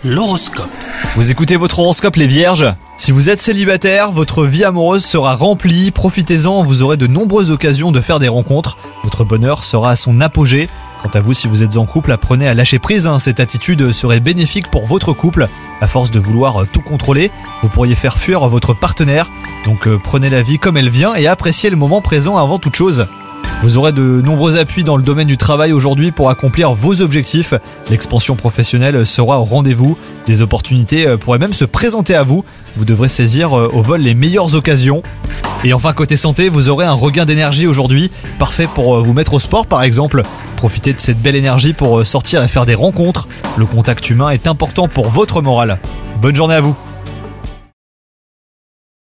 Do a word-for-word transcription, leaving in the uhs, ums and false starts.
L'horoscope. Vous écoutez votre horoscope les vierges ? Si vous êtes célibataire, votre vie amoureuse sera remplie, profitez-en, vous aurez de nombreuses occasions de faire des rencontres, votre bonheur sera à son apogée. Quant à vous, si vous êtes en couple, apprenez à lâcher prise, hein. Cette attitude serait bénéfique pour votre couple. À force de vouloir tout contrôler, vous pourriez faire fuir votre partenaire, donc euh, prenez la vie comme elle vient et appréciez le moment présent avant toute chose. Vous aurez de nombreux appuis dans le domaine du travail aujourd'hui pour accomplir vos objectifs. L'expansion professionnelle sera au rendez-vous. Des opportunités pourraient même se présenter à vous. Vous devrez saisir au vol les meilleures occasions. Et enfin, côté santé, vous aurez un regain d'énergie aujourd'hui. Parfait pour vous mettre au sport par exemple. Profitez de cette belle énergie pour sortir et faire des rencontres. Le contact humain est important pour votre morale. Bonne journée à vous.